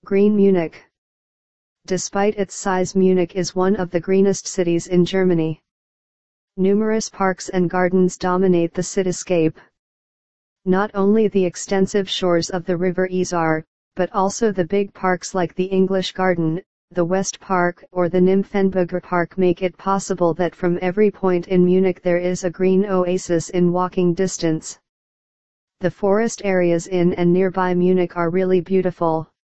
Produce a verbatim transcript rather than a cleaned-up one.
Green Munich. Despite its size, Munich is one of the greenest cities in Germany. Numerous parks and gardens dominate the cityscape. Not only the extensive shores of the River Isar, but also the big parks like the English Garden, the West Park or the Nymphenburger Park make it possible that from every point in Munich there is a green oasis in walking distance. The forest areas in and nearby Munich are really beautiful.